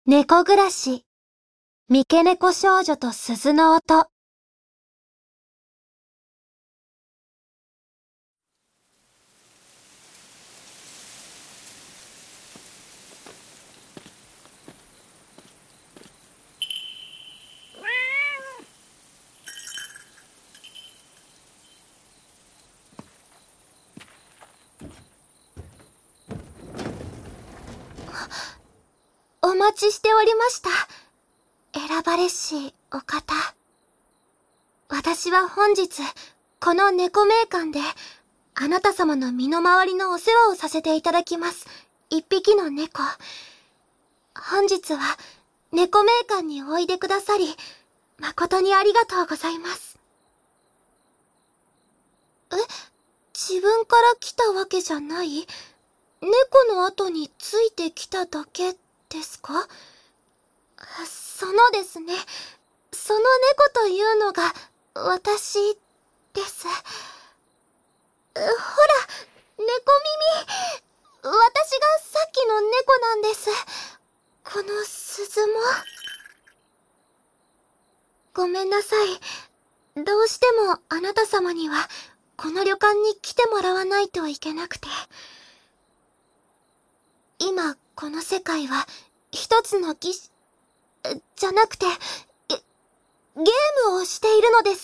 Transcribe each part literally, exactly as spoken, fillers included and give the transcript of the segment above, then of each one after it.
猫暮らし、三毛猫少女と鈴の音。お待ちしておりました。選ばれしお方。私は本日、この猫名館で、あなた様の身の回りのお世話をさせていただきます。一匹の猫。本日は、猫名館においでくださり、誠にありがとうございます。え、自分から来たわけじゃない？猫の後についてきただけですか？そのですね、その猫というのが、私です。ほら、猫耳。私がさっきの猫なんです。この鈴も。ごめんなさい。どうしてもあなた様には、この旅館に来てもらわないといけなくて。今、この世界は、一つの儀式、じゃなくて、ゲ、ゲームをしているのです。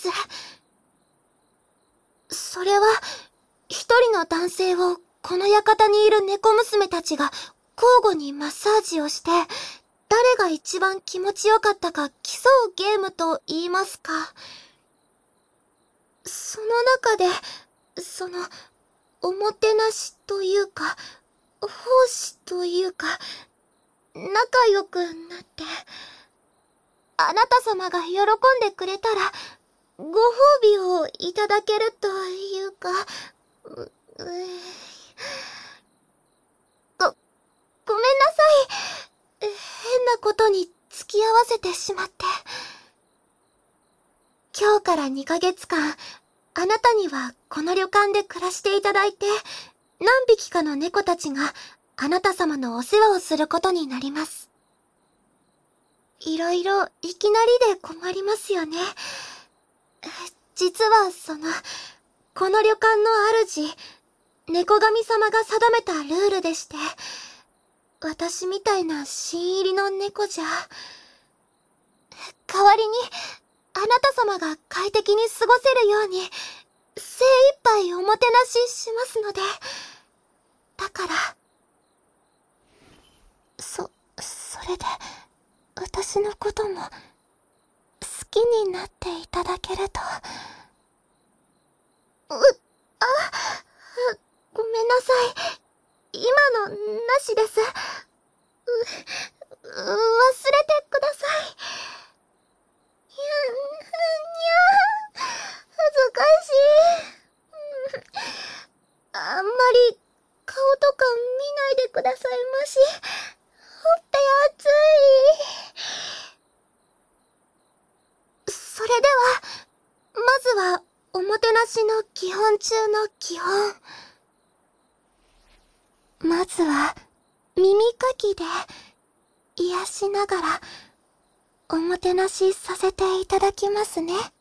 それは、一人の男性を、この館にいる猫娘たちが、交互にマッサージをして、誰が一番気持ちよかったか競うゲームと言いますか。その中で、その、おもてなしというか、奉仕というか、仲良くなって、あなた様が喜んでくれたら、ご褒美をいただけるというか、う、うご、ごめんなさい。変なことに付き合わせてしまって。今日からにかげつかん、あなたにはこの旅館で暮らしていただいて、何匹かの猫たちがあなた様のお世話をすることになります。いろいろいきなりで困りますよね。実はその、この旅館の主、猫神様が定めたルールでして、私みたいな新入りの猫じゃ、代わりに、あなた様が快適に過ごせるように、精一杯おもてなししますので、だから、そ、それで、私のことも、好きになっていただけると。う、あ、ごめんなさい。今の、なしです。う、忘れてください。にゃ、にゃ、恥ずかしい。あんまり、顔とか見ないでくださいまし。ほっぺ熱い。それでは、まずは、おもてなしの基本中の基本。まずは、耳かきで、癒しながら、おもてなしさせていただきますね。